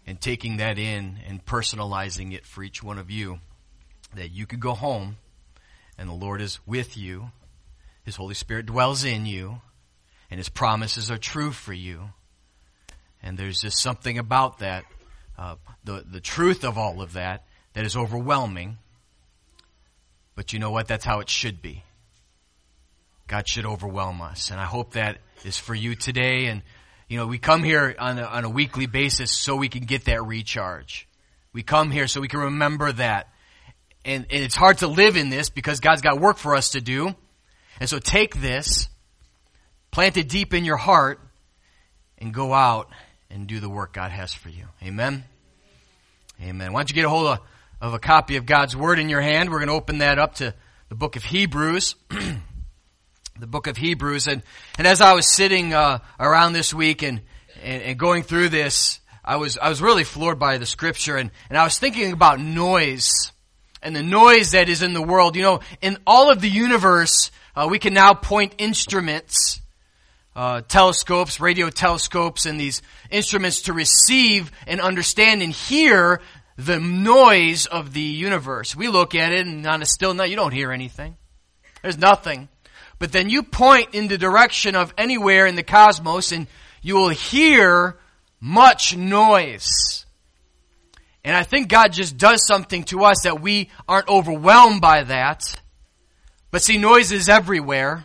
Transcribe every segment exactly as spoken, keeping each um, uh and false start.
and taking that in and personalizing it for each one of you, that you could go home and the Lord is with you, His Holy Spirit dwells in you, and His promises are true for you. And there's just something about that, uh, the, the truth of all of that, that is overwhelming. But you know what? That's how it should be. God should overwhelm us. And I hope that is for you today. And, you know, we come here on a, on a weekly basis so we can get that recharge. We come here so we can remember that. And, and it's hard to live in this because God's got work for us to do. And so take this, plant it deep in your heart, and go out and do the work God has for you. Amen? Amen. Why don't you get a hold of, of a copy of God's Word in your hand? We're going to open that up to the book of Hebrews. The book of Hebrews. And, and as I was sitting uh, around this week and, and, and going through this, I was I was really floored by the Scripture. And, and I was thinking about noise and the noise that is in the world. You know, in all of the universe, uh, we can now point instruments, uh, telescopes, radio telescopes, and these instruments to receive and understand and hear the noise of the universe. We look at it and on a still night, you don't hear anything. There's nothing. But then you point in the direction of anywhere in the cosmos and you will hear much noise. And I think God just does something to us that we aren't overwhelmed by that. But see, noise is everywhere.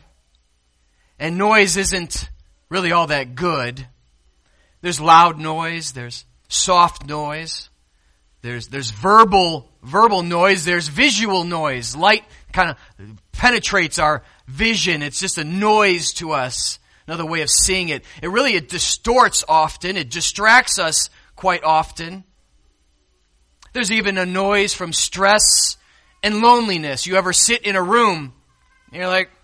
And noise isn't really all that good. There's loud noise. There's soft noise. There's there's verbal verbal noise. There's visual noise. Light kind of penetrates our vision. It's just a noise to us. Another way of seeing it. It really, it distorts often. It distracts us quite often. There's even a noise from stress and loneliness. You ever sit in a room and you're like,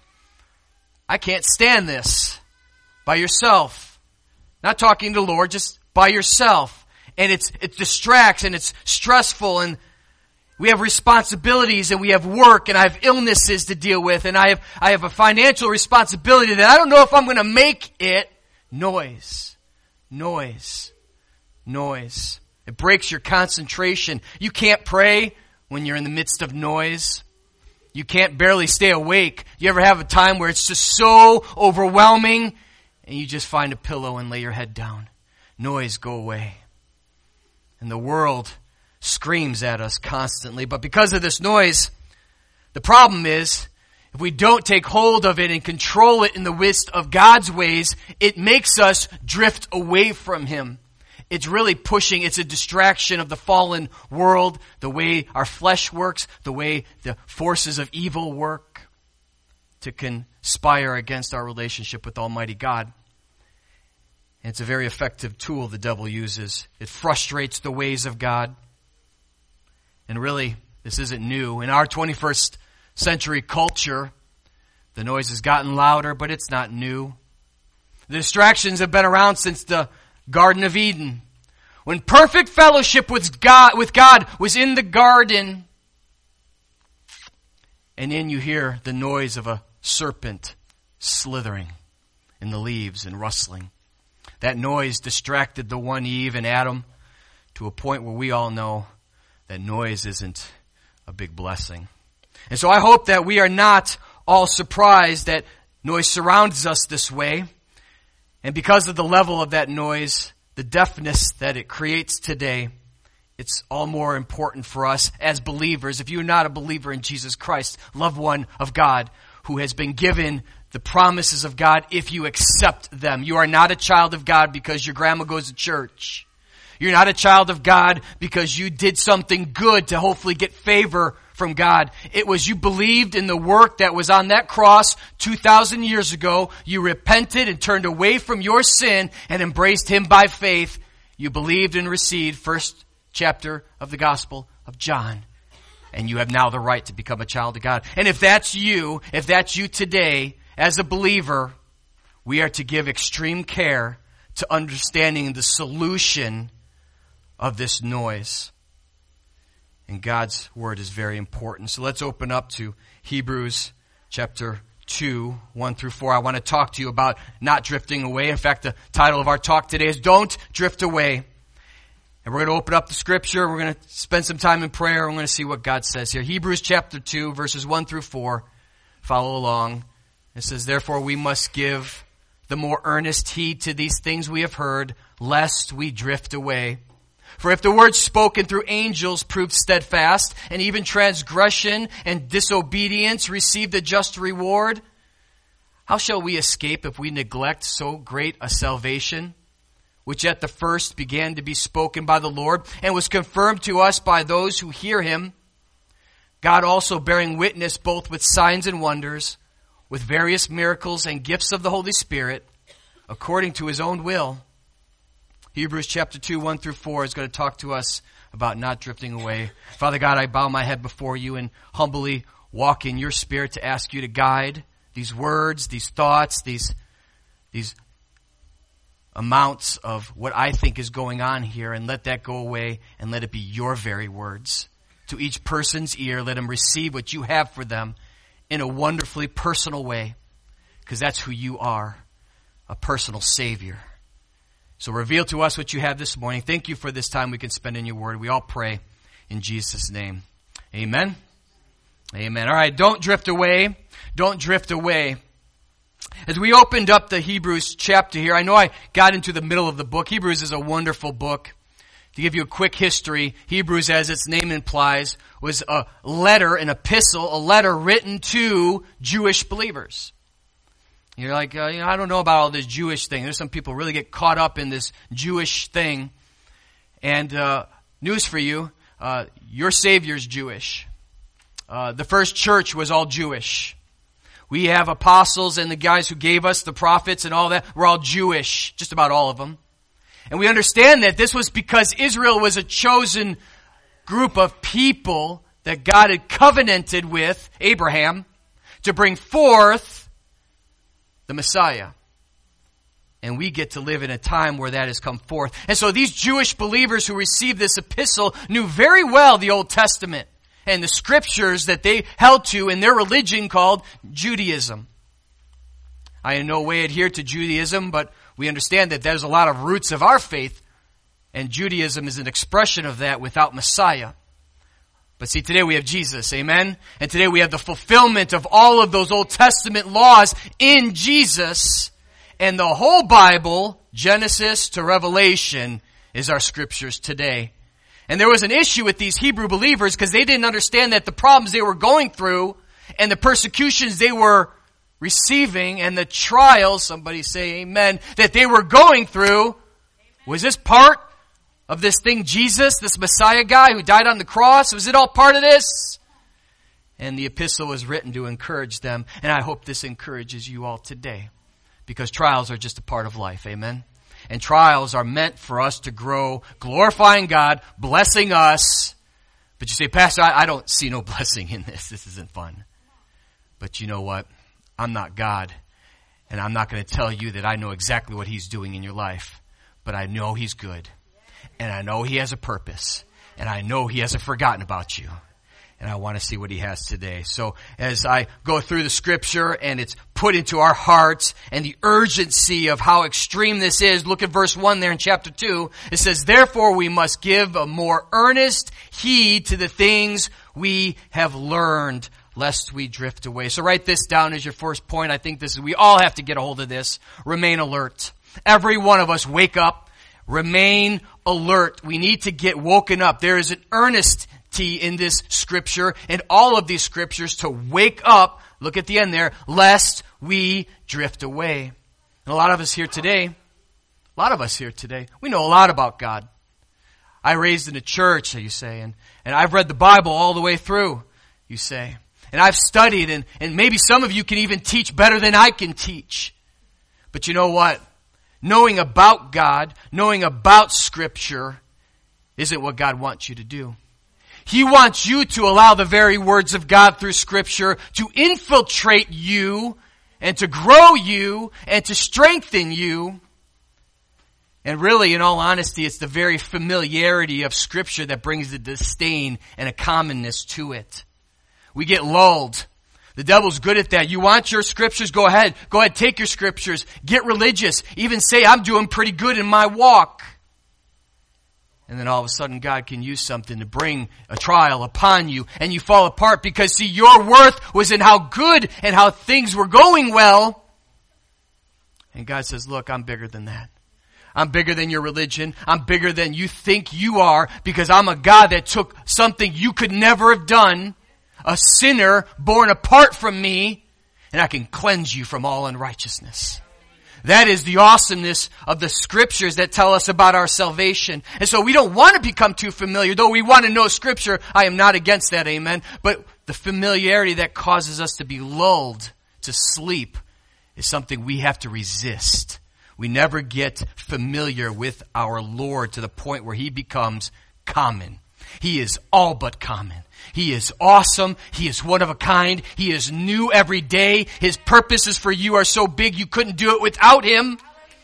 I can't stand this, by yourself. Not talking to the Lord, just by yourself. And it's it distracts and it's stressful, and we have responsibilities and we have work, and I have illnesses to deal with, and I have I have a financial responsibility that I don't know if I'm going to make it. Noise. Noise. Noise. It breaks your concentration. You can't pray when you're in the midst of noise. You can't barely stay awake. You ever have a time where it's just so overwhelming and you just find a pillow and lay your head down? Noise, go away. And the world screams at us constantly. But because of this noise, the problem is, if we don't take hold of it and control it in the midst of God's ways, it makes us drift away from Him. It's really pushing, it's a distraction of the fallen world, the way our flesh works, the way the forces of evil work to conspire against our relationship with Almighty God. And it's a very effective tool the devil uses. It frustrates the ways of God. And really, this isn't new. In our twenty-first century culture, the noise has gotten louder, but it's not new. The distractions have been around since the Garden of Eden. When perfect fellowship with God, with God was in the garden, and then you hear the noise of a serpent slithering in the leaves and rustling. That noise distracted the one Eve and Adam to a point where we all know that noise isn't a big blessing. And so I hope that we are not all surprised that noise surrounds us this way. And because of the level of that noise, the deafness that it creates today, it's all more important for us as believers. If you're not a believer in Jesus Christ, loved one of God, who has been given the promises of God if you accept them. You are not a child of God because your grandma goes to church. You're not a child of God because you did something good to hopefully get favor from God. It was you believed in the work that was on that cross two thousand years ago. You repented and turned away from your sin and embraced Him by faith. You believed and received first chapter of the Gospel of John. And you have now the right to become a child of God. And if that's you, if that's you today, as a believer, we are to give extreme care to understanding the solution of this noise. And God's Word is very important. So let's open up to Hebrews chapter two, one through four. I want to talk to you about not drifting away. In fact, the title of our talk today is Don't Drift Away. And we're going to open up the scripture. We're going to spend some time in prayer. We're going to see what God says here. Hebrews chapter two, verses one through four. Follow along. It says, therefore we must give the more earnest heed to these things we have heard, lest we drift away. For if the word spoken through angels proved steadfast, and even transgression and disobedience received a just reward, how shall we escape if we neglect so great a salvation, which at the first began to be spoken by the Lord, and was confirmed to us by those who hear him, God also bearing witness both with signs and wonders, with various miracles and gifts of the Holy Spirit, according to his own will. Hebrews chapter two, one through four is going to talk to us about not drifting away. Father God, I bow my head before you and humbly walk in your Spirit to ask you to guide these words, these thoughts, these, these amounts of what I think is going on here, and let that go away and let it be your very words. To each person's ear, let them receive what you have for them in a wonderfully personal way, because that's who you are, a personal Savior. So reveal to us what you have this morning. Thank you for this time we can spend in your word. We all pray in Jesus' name. Amen. Amen. All right, don't drift away. Don't drift away. As we opened up the Hebrews chapter here, I know I got into the middle of the book. Hebrews is a wonderful book. To give you a quick history, Hebrews, as its name implies, was a letter, an epistle, a letter written to Jewish believers. You're like, uh, you know, I don't know about all this Jewish thing. There's some people really get caught up in this Jewish thing. And uh, news for you, uh, your Savior's Jewish. Uh, the first church was all Jewish. We have apostles and the guys who gave us the prophets and all that. We're all Jewish, just about all of them. And we understand that this was because Israel was a chosen group of people that God had covenanted with Abraham to bring forth the Messiah. And we get to live in a time where that has come forth. And so these Jewish believers who received this epistle knew very well the Old Testament and the scriptures that they held to in their religion called Judaism. I in no way adhere to Judaism, but we understand that there's a lot of roots of our faith, and Judaism is an expression of that without Messiah. But see, today we have Jesus, amen? And today we have the fulfillment of all of those Old Testament laws in Jesus. And the whole Bible, Genesis to Revelation, is our scriptures today. And there was an issue with these Hebrew believers because they didn't understand that the problems they were going through and the persecutions they were receiving and the trials, somebody say amen, that they were going through, was this part of this thing Jesus, this Messiah guy who died on the cross? Was it all part of this? And the epistle was written to encourage them. And I hope this encourages you all today, because trials are just a part of life. Amen. And trials are meant for us to grow, glorifying God, blessing us. But you say, Pastor, I, I don't see no blessing in this. This isn't fun. But you know what? I'm not God. And I'm not going to tell you that I know exactly what he's doing in your life. But I know he's good. And I know he has a purpose. And I know he hasn't forgotten about you. And I want to see what he has today. So as I go through the scripture and it's put into our hearts and the urgency of how extreme this is, look at verse one there in chapter two. It says, therefore we must give a more earnest heed to the things we have learned, lest we drift away. So write this down as your first point. I think this is, we all have to get a hold of this. Remain alert. Every one of us wake up. Remain alert. We need to get woken up. There is an earnesty in this scripture and all of these scriptures to wake up. Look at the end there. Lest we drift away. And a lot of us here today, a lot of us here today, we know a lot about God. I raised in a church, you say, and, and I've read the Bible all the way through, you say. And I've studied, and, and maybe some of you can even teach better than I can teach. But you know what? Knowing about God, knowing about Scripture, isn't what God wants you to do. He wants you to allow the very words of God through Scripture to infiltrate you and to grow you and to strengthen you. And really, in all honesty, it's the very familiarity of Scripture that brings the disdain and a commonness to it. We get lulled. The devil's good at that. You want your scriptures? Go ahead. Go ahead, take your scriptures. Get religious. Even say, I'm doing pretty good in my walk. And then all of a sudden God can use something to bring a trial upon you and you fall apart because, see, your worth was in how good and how things were going well. And God says, look, I'm bigger than that. I'm bigger than your religion. I'm bigger than you think you are, because I'm a God that took something you could never have done, a sinner born apart from me, and I can cleanse you from all unrighteousness. That is the awesomeness of the scriptures that tell us about our salvation. And so we don't want to become too familiar. Though we want to know scripture, I am not against that, amen. But the familiarity that causes us to be lulled to sleep is something we have to resist. We never get familiar with our Lord to the point where He becomes common. He is all but common. He is awesome. He is one of a kind. He is new every day. His purposes for you are so big you couldn't do it without Him.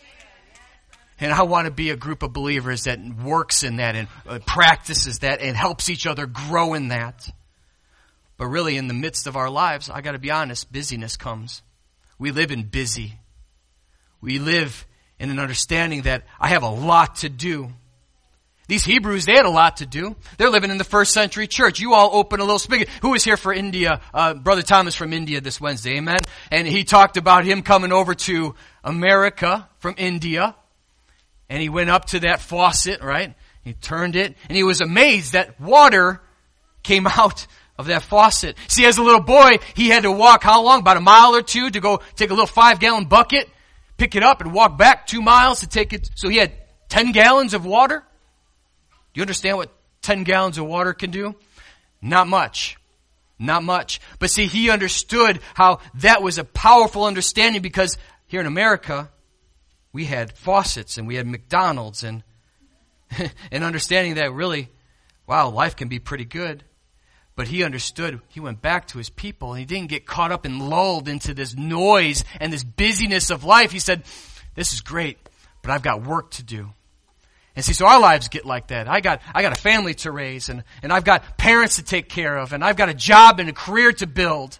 And I want to be a group of believers that works in that and uh, practices that and helps each other grow in that. But really, in the midst of our lives, I got to be honest, busyness comes. We live in busy. We live in an understanding that I have a lot to do. These Hebrews, they had a lot to do. They're living in the first century church. You all open a little spigot. Who was here for India? Uh, Brother Thomas from India this Wednesday, amen? And he talked about him coming over to America from India. And he went up to that faucet, right? He turned it, and he was amazed that water came out of that faucet. See, as a little boy, he had to walk how long? About a mile or two to go take a little five-gallon bucket, pick it up, and walk back two miles to take it. So he had ten gallons of water. Do you understand what ten gallons of water can do? Not much. Not much. But see, he understood how that was a powerful understanding, because here in America, we had faucets and we had McDonald's and, and understanding that really, wow, life can be pretty good. But he understood. He went back to his people and he didn't get caught up and lulled into this noise and this busyness of life. He said, this is great, but I've got work to do. And see, so our lives get like that. I got, I got a family to raise, and, and I've got parents to take care of, and I've got a job and a career to build.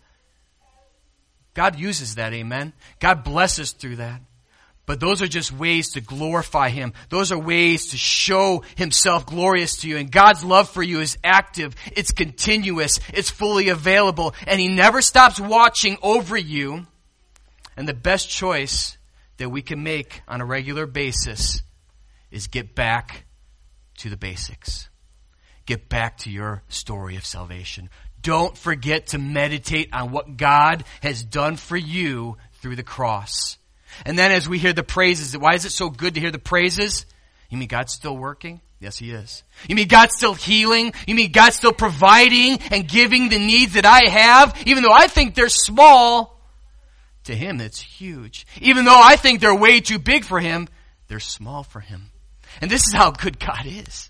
God uses that, amen. God blesses through that. But those are just ways to glorify Him. Those are ways to show Himself glorious to you. And God's love for you is active. It's continuous. It's fully available. And He never stops watching over you. And the best choice that we can make on a regular basis is get back to the basics. Get back to your story of salvation. Don't forget to meditate on what God has done for you through the cross. And then as we hear the praises, why is it so good to hear the praises? You mean God's still working? Yes, He is. You mean God's still healing? You mean God's still providing and giving the needs that I have? Even though I think they're small, to Him it's huge. Even though I think they're way too big for Him, they're small for Him. And this is how good God is.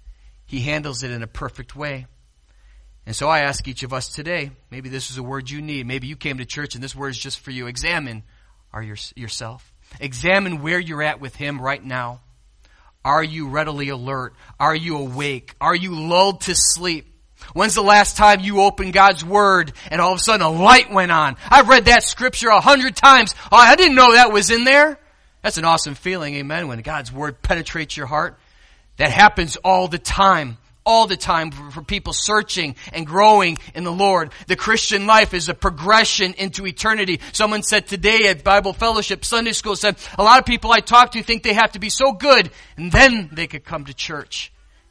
He handles it in a perfect way. And so I ask each of us today, maybe this is a word you need. Maybe you came to church and this word is just for you. Examine are your, yourself. Examine where you're at with Him right now. Are you readily alert? Are you awake? Are you lulled to sleep? When's the last time you opened God's Word and all of a sudden a light went on? I've read that scripture a hundred times. Oh, I didn't know that was in there. That's an awesome feeling, amen, when God's Word penetrates your heart. That happens all the time, all the time for, for people searching and growing in the Lord. The Christian life is a progression into eternity. Someone said today at Bible Fellowship Sunday School, said, a lot of people I talk to think they have to be so good and then they could come to church.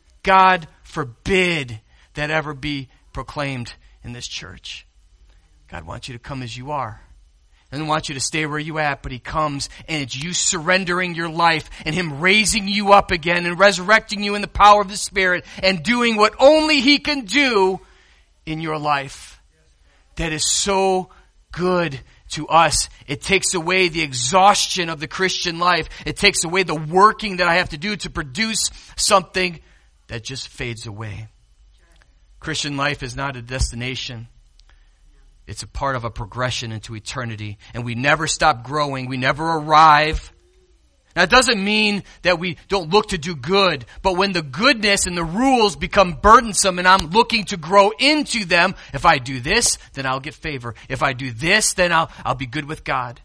God forbid that ever be proclaimed in this church. God wants you to come as you are. He doesn't want you to stay where you at, but He comes and it's you surrendering your life and Him raising you up again and resurrecting you in the power of the Spirit and doing what only He can do in your life. That is so good to us. It takes away the exhaustion of the Christian life. It takes away the working that I have to do to produce something that just fades away. Christian life is not a destination. It's a part of a progression into eternity. And we never stop growing. We never arrive. Now, it doesn't mean that we don't look to do good. But when the goodness and the rules become burdensome and I'm looking to grow into them, if I do this, then I'll get favor. If I do this, then I'll, I'll be good with God.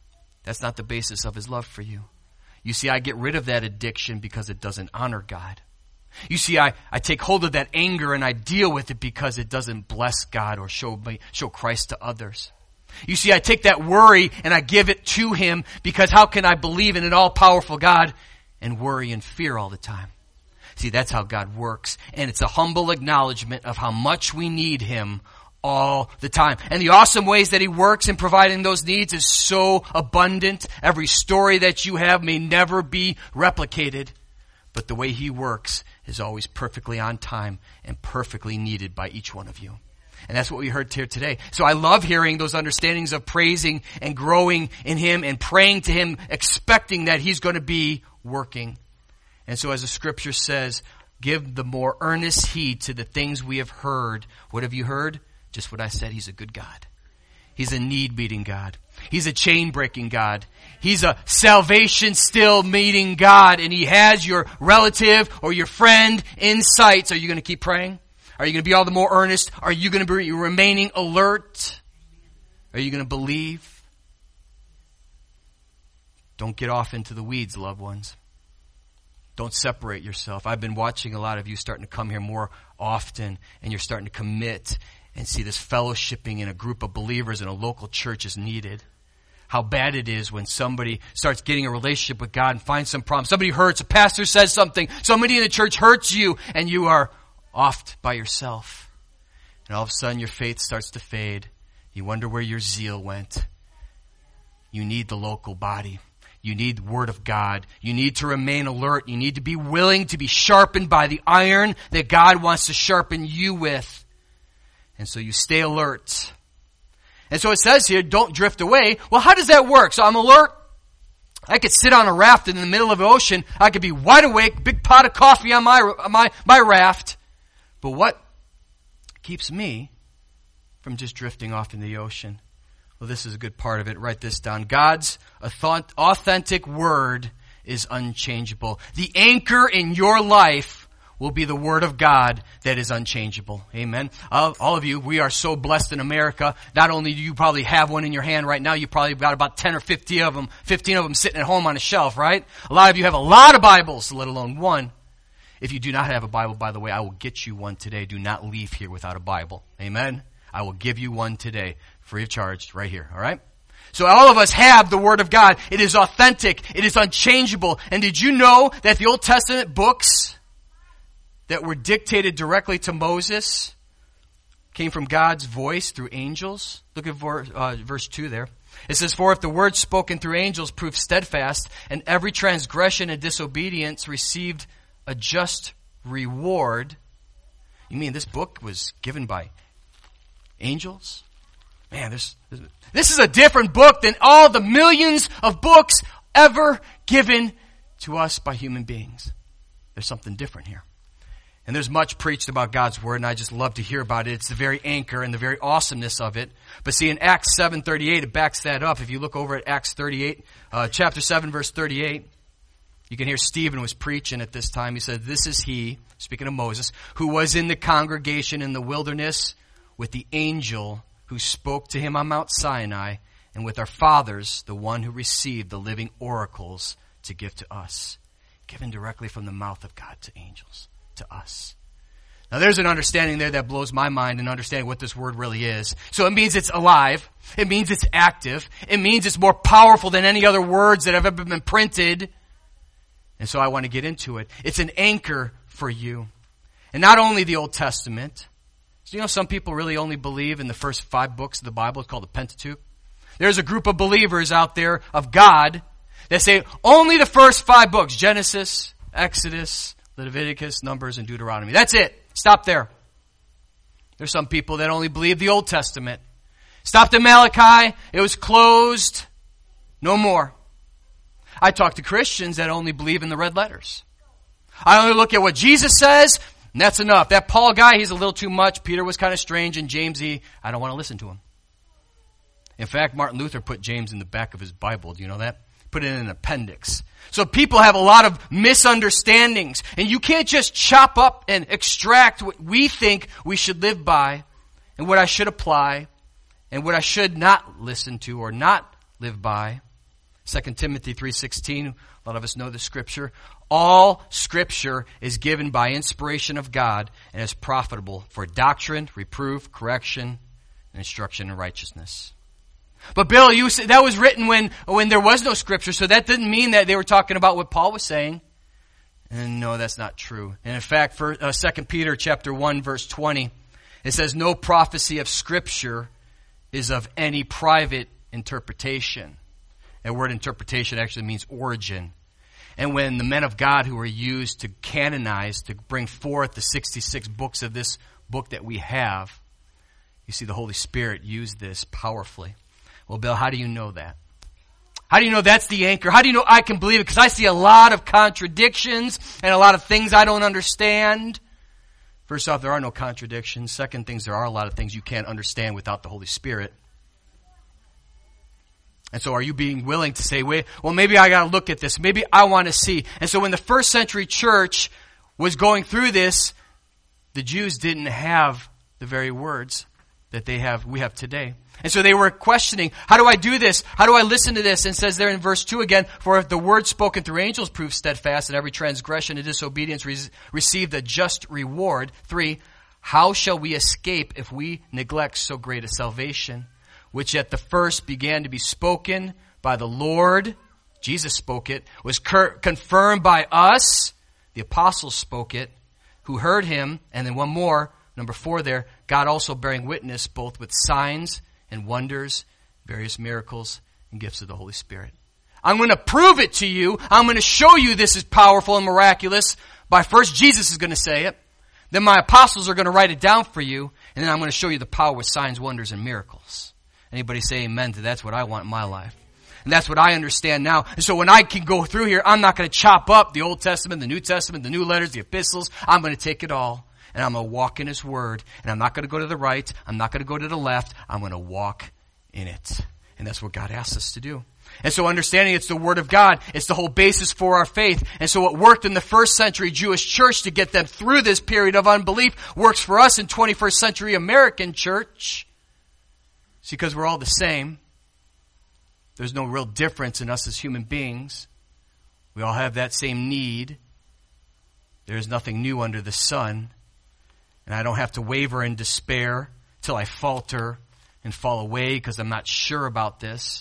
That's not the basis of His love for you. You see, I get rid of that addiction because it doesn't honor God. You see, I, I take hold of that anger and I deal with it because it doesn't bless God or show me, show Christ to others. You see, I take that worry and I give it to Him because how can I believe in an all-powerful God and worry and fear all the time? See, that's how God works. And it's a humble acknowledgement of how much we need Him all the time. And the awesome ways that He works in providing those needs is so abundant. Every story that you have may never be replicated. But the way He works is always perfectly on time and perfectly needed by each one of you. And that's what we heard here today. So I love hearing those understandings of praising and growing in Him and praying to Him, expecting that He's going to be working. And so as the scripture says, give the more earnest heed to the things we have heard. What have you heard? Just what I said. He's a good God. He's a need-meeting God. He's a chain-breaking God. He's a salvation-still-meeting God. And He has your relative or your friend in sight. So are you going to keep praying? Are you going to be all the more earnest? Are you going to be remaining alert? Are you going to believe? Don't get off into the weeds, loved ones. Don't separate yourself. I've been watching a lot of you starting to come here more often, and you're starting to commit and see this fellowshipping in a group of believers in a local church is needed. How bad it is when somebody starts getting a relationship with God and finds some problem. Somebody hurts, a pastor says something, somebody in the church hurts you, and you are off by yourself. And all of a sudden your faith starts to fade. You wonder where your zeal went. You need the local body. You need the Word of God. You need to remain alert. You need to be willing to be sharpened by the iron that God wants to sharpen you with. And so you stay alert. And so it says here, don't drift away. Well, how does that work? So I'm alert. I could sit on a raft in the middle of the ocean. I could be wide awake, big pot of coffee on my, my, my raft. But what keeps me from just drifting off in the ocean? Well, this is a good part of it. Write this down. God's authentic Word is unchangeable. The anchor in your life will be the Word of God that is unchangeable. Amen. Uh, all of you, we are so blessed in America. Not only do you probably have one in your hand right now, you probably got about ten or fifteen of them, fifteen of them sitting at home on a shelf, right? A lot of you have a lot of Bibles, let alone one. If you do not have a Bible, by the way, I will get you one today. Do not leave here without a Bible. Amen. I will give you one today, free of charge, right here. All right? So all of us have the Word of God. It is authentic. It is unchangeable. And did you know that the Old Testament books that were dictated directly to Moses came from God's voice through angels? Look at verse, uh, verse two there. It says, for if the word spoken through angels proved steadfast, and every transgression and disobedience received a just reward. You mean this book was given by angels? Man, this, this is a different book than all the millions of books ever given to us by human beings. There's something different here. And there's much preached about God's Word, and I just love to hear about it. It's the very anchor and the very awesomeness of it. But see, in Acts seven thirty-eight, it backs that up. If you look over at Acts thirty-eight, uh, chapter seven, verse thirty-eight, you can hear Stephen was preaching at this time. He said, this is he, speaking of Moses, who was in the congregation in the wilderness with the angel who spoke to him on Mount Sinai, and with our fathers, the one who received the living oracles to give to us. Given directly from the mouth of God to angels, to us. Now there's an understanding there that blows my mind and understanding what this word really is. So it means it's alive. It means it's active. It means it's more powerful than any other words that have ever been printed. And so I want to get into it. It's an anchor for you. And not only the Old Testament. So you know some people really only believe in the first five books of the Bible. It's called the Pentateuch. There's a group of believers out there of God that say only the first five books. Genesis, Exodus, Leviticus, Numbers, and Deuteronomy. That's it. Stop there. There's some people that only believe the Old Testament. Stopped at Malachi. It was closed. No more. I talk to Christians that only believe in the red letters. I only look at what Jesus says, and that's enough. That Paul guy, he's a little too much. Peter was kind of strange, and James, he, I don't want to listen to him. In fact, Martin Luther put James in the back of his Bible. Do you know that? Put it in an appendix. So people have a lot of misunderstandings. And you can't just chop up and extract what we think we should live by and what I should apply and what I should not listen to or not live by. Second Timothy three sixteen, A lot of us know the Scripture. All Scripture is given by inspiration of God and is profitable for doctrine, reproof, correction, and instruction in righteousness. But Bill, you said that was written when, when there was no Scripture, so that didn't mean that they were talking about what Paul was saying. And no, that's not true. And in fact, for uh, Second Peter chapter one, verse twenty, it says, no prophecy of Scripture is of any private interpretation. That word interpretation actually means origin. And when the men of God who were used to canonize, to bring forth the sixty-six books of this book that we have, you see the Holy Spirit used this powerfully. Well, Bill, how do you know that? How do you know that's the anchor? How do you know I can believe it? Because I see a lot of contradictions and a lot of things I don't understand. First off, there are no contradictions. Second things, there are a lot of things you can't understand without the Holy Spirit. And so are you being willing to say, wait, well, maybe I got to look at this. Maybe I want to see. And so when the first century church was going through this, the Jews didn't have the very words that they have, we have today. And so they were questioning, how do I do this? How do I listen to this? And it says there in verse two again, for if the word spoken through angels proved steadfast, and every transgression and disobedience re- received a just reward. Three, how shall we escape if we neglect so great a salvation, which at the first began to be spoken by the Lord, Jesus spoke it, was cur- confirmed by us, the apostles spoke it, who heard him, and then one more, number four there, God also bearing witness both with signs and wonders, various miracles, and gifts of the Holy Spirit. I'm going to prove it to you. I'm going to show you this is powerful and miraculous. By first, Jesus is going to say it. Then my apostles are going to write it down for you. And then I'm going to show you the power with signs, wonders, and miracles. Anybody say amen to that's what I want in my life. And that's what I understand now. And so when I can go through here, I'm not going to chop up the Old Testament, the New Testament, the new letters, the epistles. I'm going to take it all. And I'm going to walk in His Word. And I'm not going to go to the right. I'm not going to go to the left. I'm going to walk in it. And that's what God asks us to do. And so understanding it's the Word of God, it's the whole basis for our faith. And so what worked in the first century Jewish church to get them through this period of unbelief works for us in twenty-first century American church. See, because we're all the same. There's no real difference in us as human beings. We all have that same need. There is nothing new under the sun. And I don't have to waver in despair till I falter and fall away because I'm not sure about this.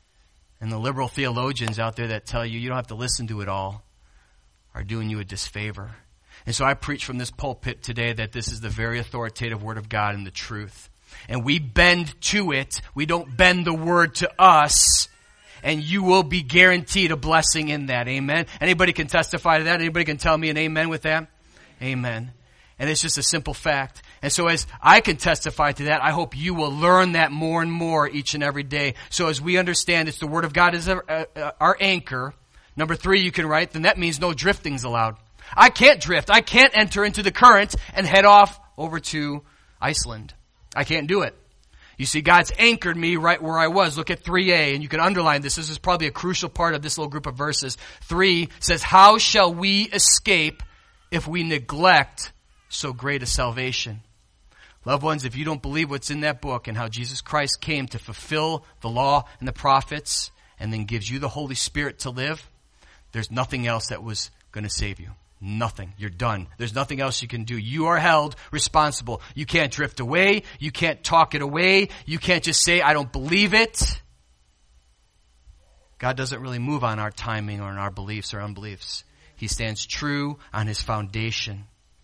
And the liberal theologians out there that tell you you don't have to listen to it all are doing you a disfavor. And so I preach from this pulpit today that this is the very authoritative Word of God and the truth. And we bend to it. We don't bend the Word to us. And you will be guaranteed a blessing in that. Amen. Anybody can testify to that? Anybody can tell me an amen with that? Amen. And it's just a simple fact. And so as I can testify to that, I hope you will learn that more and more each and every day. So as we understand it's the Word of God is our, uh, our anchor. Number three, you can write, then that means no drifting's allowed. I can't drift. I can't enter into the current and head off over to Iceland. I can't do it. You see, God's anchored me right where I was. Look at three A, and you can underline this. This is probably a crucial part of this little group of verses. three says, how shall we escape if we neglect so great a salvation? Loved ones, if you don't believe what's in that book and how Jesus Christ came to fulfill the law and the prophets and then gives you the Holy Spirit to live, there's nothing else that was going to save you. Nothing. You're done. There's nothing else you can do. You are held responsible. You can't drift away. You can't talk it away. You can't just say, I don't believe it. God doesn't really move on our timing or on our beliefs or unbeliefs. He stands true on His foundation.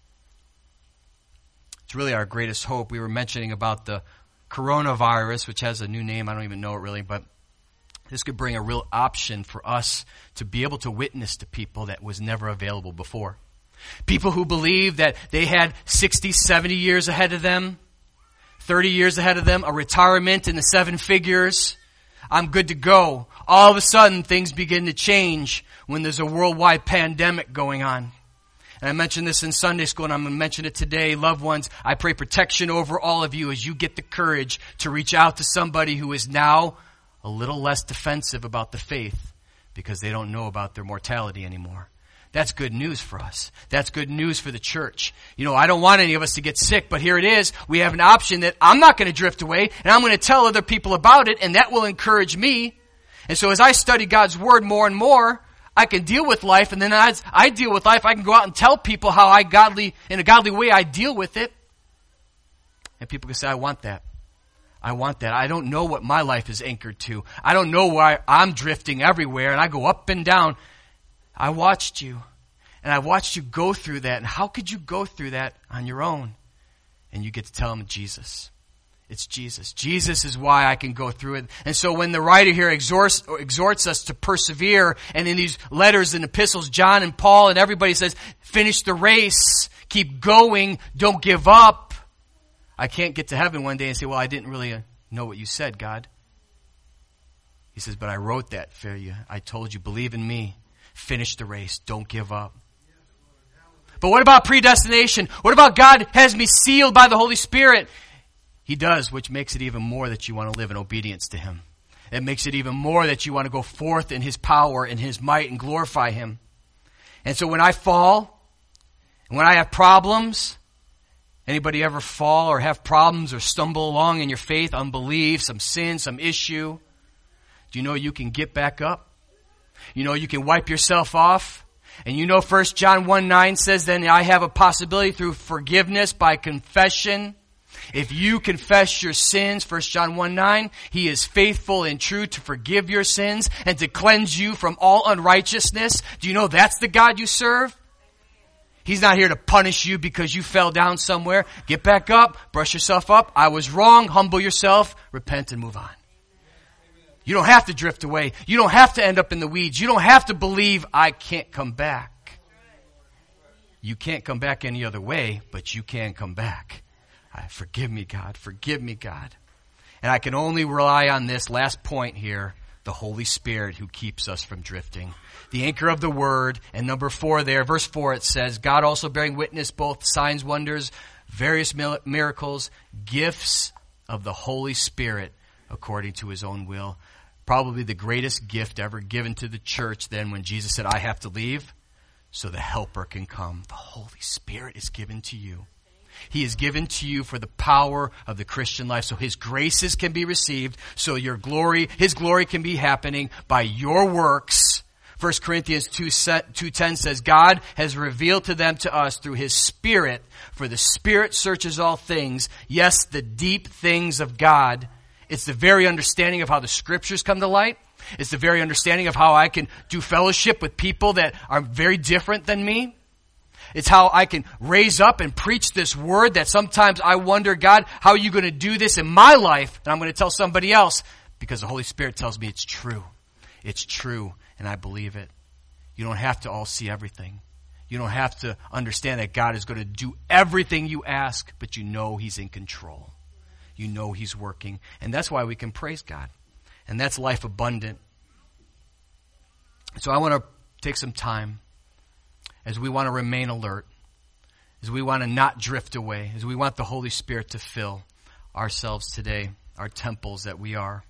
It's really our greatest hope. We were mentioning about the coronavirus, which has a new name. I don't even know it really, but this could bring a real option for us to be able to witness to people that was never available before. People who believe that they had sixty, seventy years ahead of them, thirty years ahead of them, a retirement in the seven figures. I'm good to go. All of a sudden, things begin to change when there's a worldwide pandemic going on. And I mentioned this in Sunday school, and I'm going to mention it today. Loved ones, I pray protection over all of you as you get the courage to reach out to somebody who is now a little less defensive about the faith because they don't know about their mortality anymore. That's good news for us. That's good news for the church. You know, I don't want any of us to get sick, but here it is. We have an option that I'm not going to drift away, and I'm going to tell other people about it, and that will encourage me. And so as I study God's Word more and more, I can deal with life, and then as I deal with life, I can go out and tell people how I godly, in a godly way, I deal with it. And people can say, I want that. I want that. I don't know what my life is anchored to. I don't know why I'm drifting everywhere, and I go up and down. I watched you, and I watched you go through that. And how could you go through that on your own? And you get to tell them Jesus. It's Jesus. Jesus is why I can go through it. And so when the writer here exhorts, exhorts us to persevere, and in these letters and epistles, John and Paul and everybody says, finish the race, keep going, don't give up. I can't get to heaven one day and say, well, I didn't really know what you said, God. He says, but I wrote that for you. I told you, believe in me. Finish the race. Don't give up. But what about predestination? What about God has me sealed by the Holy Spirit? He does, which makes it even more that you want to live in obedience to Him. It makes it even more that you want to go forth in His power and His might and glorify Him. And so when I fall, and when I have problems, anybody ever fall or have problems or stumble along in your faith, unbelief, some sin, some issue? Do you know you can get back up? You know you can wipe yourself off? And you know First John one nine says, then I have a possibility through forgiveness by confession. If you confess your sins, First John one nine, He is faithful and true to forgive your sins and to cleanse you from all unrighteousness. Do you know that's the God you serve? He's not here to punish you because you fell down somewhere. Get back up, brush yourself up. I was wrong. Humble yourself, repent, and move on. You don't have to drift away. You don't have to end up in the weeds. You don't have to believe I can't come back. You can't come back any other way, but you can come back. I, forgive me, God. Forgive me, God. And I can only rely on this last point here, the Holy Spirit who keeps us from drifting. The anchor of the Word. And number four there, verse four, it says, God also bearing witness, both signs, wonders, various miracles, gifts of the Holy Spirit according to His own will. Probably the greatest gift ever given to the church then when Jesus said, I have to leave so the Helper can come. The Holy Spirit is given to you. He is given to you for the power of the Christian life, so His graces can be received, so your glory, His glory can be happening by your works. First Corinthians two ten says, God has revealed to them to us through His Spirit, for the Spirit searches all things, yes, the deep things of God. It's the very understanding of how the Scriptures come to light. It's the very understanding of how I can do fellowship with people that are very different than me. It's how I can raise up and preach this word that sometimes I wonder, God, how are you going to do this in my life? And I'm going to tell somebody else because the Holy Spirit tells me it's true. It's true, and I believe it. You don't have to all see everything. You don't have to understand that God is going to do everything you ask, but you know He's in control. You know He's working. And that's why we can praise God. And that's life abundant. So I want to take some time as we want to remain alert, as we want to not drift away, as we want the Holy Spirit to fill ourselves today, our temples that we are.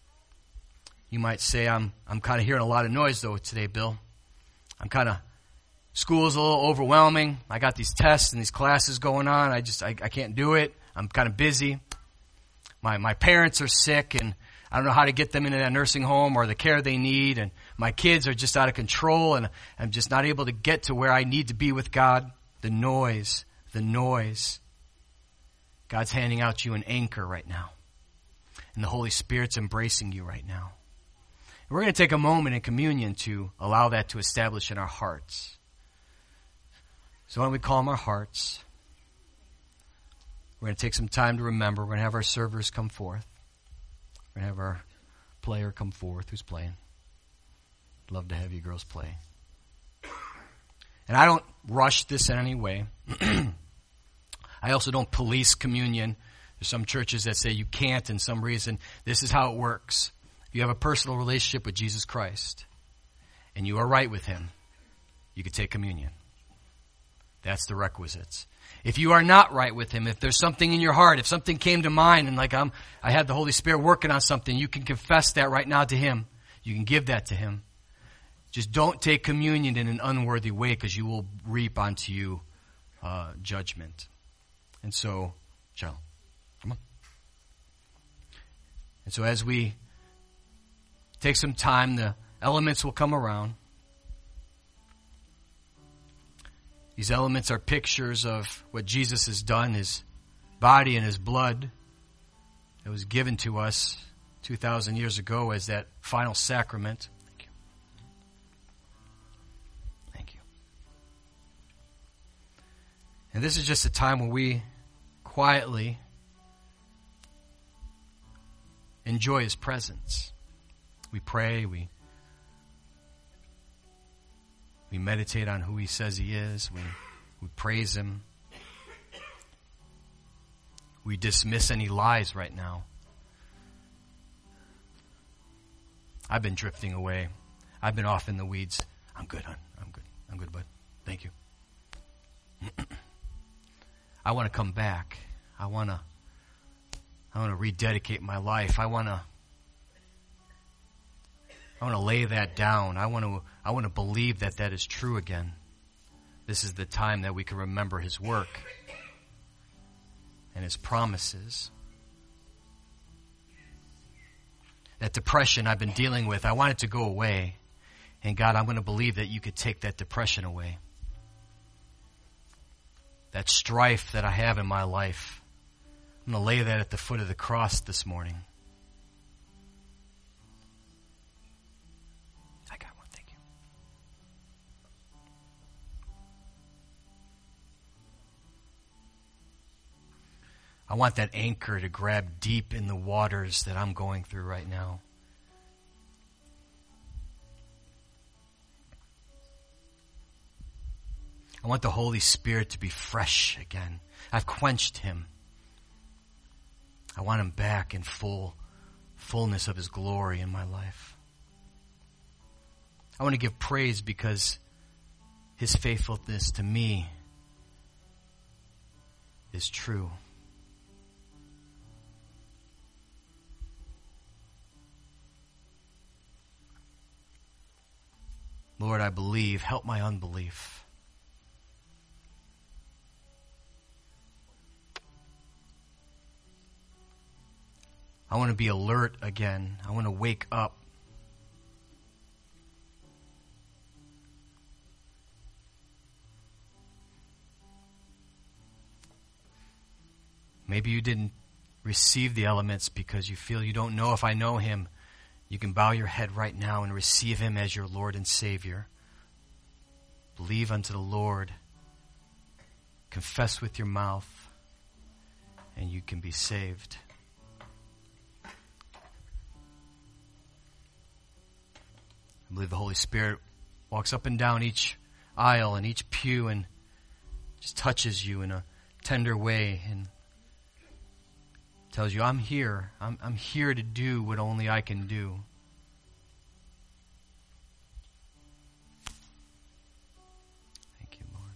You might say, I'm I'm kind of hearing a lot of noise though today, Bill. I'm kind of, school is a little overwhelming. I got these tests and these classes going on. I just, I, I can't do it. I'm kind of busy. My my parents are sick and I don't know how to get them into that nursing home or the care they need. And my kids are just out of control and I'm just not able to get to where I need to be with God. The noise, the noise. God's handing out you an anchor right now. And the Holy Spirit's embracing you right now. And we're going to take a moment in communion to allow that to establish in our hearts. So why don't we calm our hearts? We're going to take some time to remember. We're going to have our servers come forth. We're going to have our player come forth who's playing. Love to have you girls play. And I don't rush this in any way. I also don't police communion. There's some churches that say you can't in some reason. This is how it works. If you have a personal relationship with Jesus Christ and you are right with Him, you can take communion. That's the requisites. If you are not right with Him, if there's something in your heart, if something came to mind and like I'm, I had the Holy Spirit working on something, you can confess that right now to Him. You can give that to Him. Just don't take communion in an unworthy way because you will reap onto you uh, judgment. And so, Joe, come on. And so as we take some time, the elements will come around. These elements are pictures of what Jesus has done, his body and his blood that was given to us two thousand years ago as that final sacrament. Thank you. Thank you. And this is just a time when we quietly enjoy his presence. We pray, we we meditate on who he says he is, we, we praise him. We dismiss any lies right now. I've been drifting away. I've been off in the weeds. I'm good, hon. I'm good. I'm good, bud. Thank you. I want to come back. I want to I want to rededicate my life. I want to I want to lay that down. I want to I want to believe that that is true again. This is the time that we can remember his work and his promises. That depression I've been dealing with, I want it to go away. And God, I'm going to believe that you could take that depression away. That strife that I have in my life, I'm going to lay that at the foot of the cross this morning. I got one, thank you. I want that anchor to grab deep in the waters that I'm going through right now. I want the Holy Spirit to be fresh again. I've quenched him. I want him back in full fullness of his glory in my life. I want to give praise because his faithfulness to me is true. Lord, I believe. Help my unbelief. I want to be alert again. I want to wake up. Maybe you didn't receive the elements because you feel you don't know if I know him. You can bow your head right now and receive him as your Lord and Savior. Believe unto the Lord. Confess with your mouth, and you can be saved. I believe the Holy Spirit walks up and down each aisle and each pew and just touches you in a tender way and tells you, I'm here. I'm, I'm here to do what only I can do. Thank you, Lord.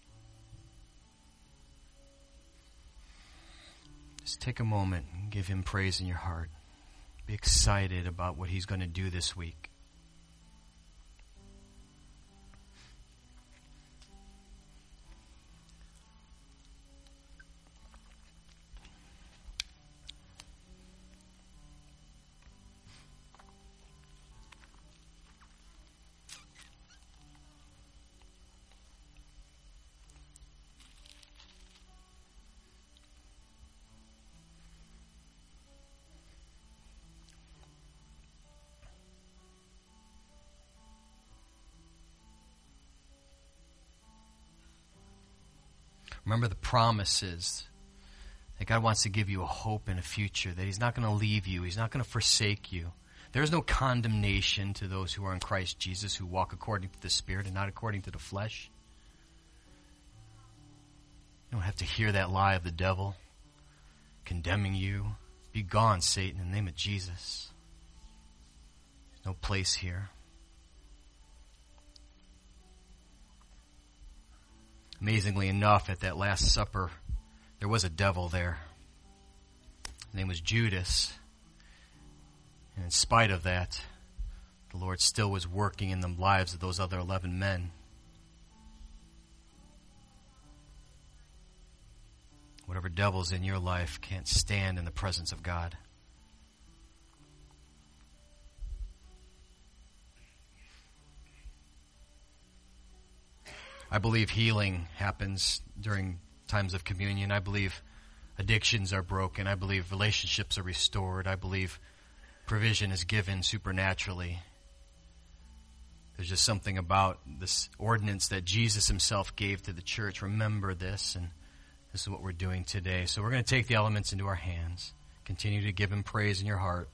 Just take a moment and give him praise in your heart. Be excited about what he's going to do this week. Remember the promises that God wants to give you a hope and a future, that he's not going to leave you. He's not going to forsake you. There is no condemnation to those who are in Christ Jesus, who walk according to the Spirit and not according to the flesh. You don't have to hear that lie of the devil condemning you. Be gone, Satan, in the name of Jesus. There's no place here. Amazingly enough, at that Last Supper, there was a devil there. His name was Judas. And in spite of that, the Lord still was working in the lives of those other eleven men. Whatever devil's in your life can't stand in the presence of God. I believe healing happens during times of communion. I believe addictions are broken. I believe relationships are restored. I believe provision is given supernaturally. There's just something about this ordinance that Jesus himself gave to the church. Remember this, and this is what we're doing today. So we're going to take the elements into our hands. Continue to give him praise in your heart.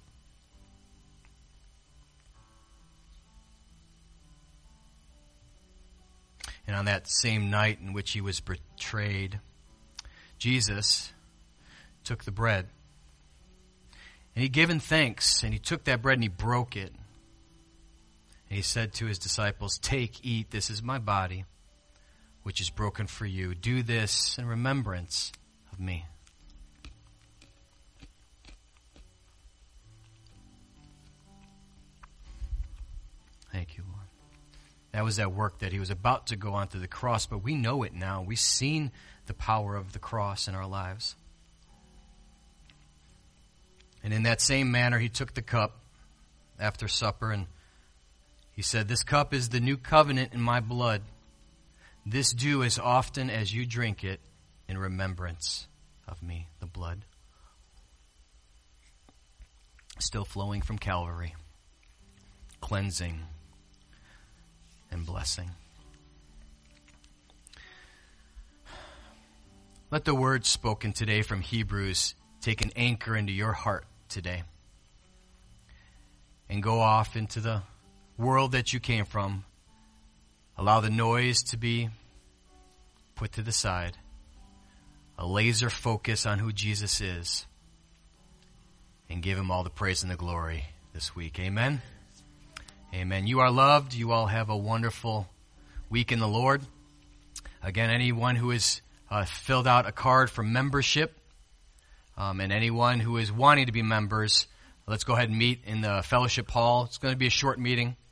And on that same night in which he was betrayed, Jesus took the bread. And he gave him thanks, and he took that bread and he broke it. And he said to his disciples, "Take, eat, this is my body, which is broken for you. Do this in remembrance of me." Thank you, Lord. That was that work that he was about to go on to the cross, but we know it now. We've seen the power of the cross in our lives. And in that same manner, he took the cup after supper, and he said, "This cup is the new covenant in my blood. This do as often as you drink it in remembrance of me," the blood. Still flowing from Calvary, cleansing and blessing. Let the words spoken today from Hebrews take an anchor into your heart today, and go off into the world that you came from. Allow the noise to be put to the side. A laser focus on who Jesus is, and give him all the praise and the glory this week. Amen. Amen. You are loved. You all have a wonderful week in the Lord. Again, anyone who has uh, filled out a card for membership, um, and anyone who is wanting to be members, let's go ahead and meet in the fellowship hall. It's going to be a short meeting.